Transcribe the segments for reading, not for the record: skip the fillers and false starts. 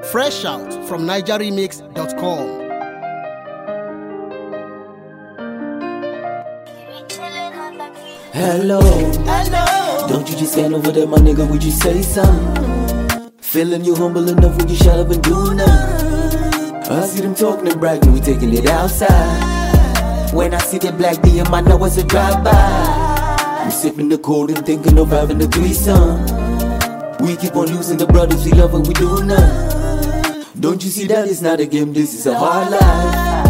Fresh out from NigerRemix.com. Hello, don't you just stand over there, my nigga, would you say something? Feeling you humble enough, would you shut up and do nothing? I see them talking and bragging, we taking it outside. When I see that black DM, I know it's a drive-by. I'm sipping the cold and thinking of having a threesome. We keep on losing the brothers we love and we do nothing. Don't you see that it's not a game, this is a hard life.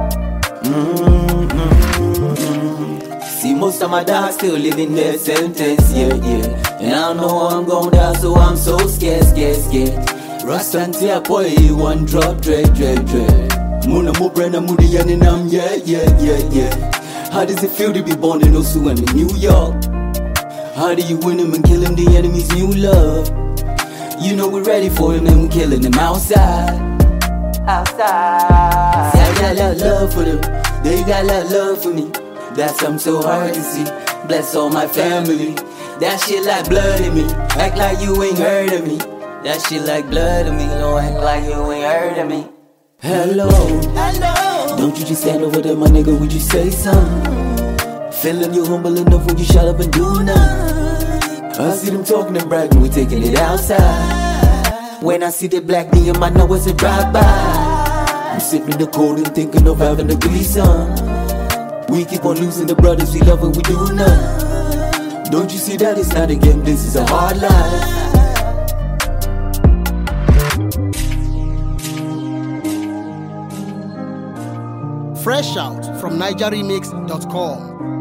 See, most of my dogs still living their sentence, yeah. And I don't know how I'm gon' die, so I'm so scared. Rasta and tea boy, one drop, dread. Muna mo brenda mudi yaninam, yeah. How does it feel to be born in Osu and in New York? How do you win him and kill him, the enemy's new love? You know we're ready for him and we're killing him outside. See, I got a lot of love for them, they got a lot of love for me. That's something so hard to see. Bless all my family. That shit like blood in me. Act like you ain't heard of me. That shit like blood in me. Don't act like you ain't heard of me. Hello. Don't you just stand over there, my nigga, would you say something? Feeling you humble enough, would you shut up and do nothing? I see them talking and bragging, we taking it outside. When I see that black DM, I know it's a drive-by. I'm sipping the cold and thinking of having a threesome. We keep on losing the brothers we love and we do nothing. Don't you see that it's not a game, this is a hard life. Fresh out from NigerRemix.com.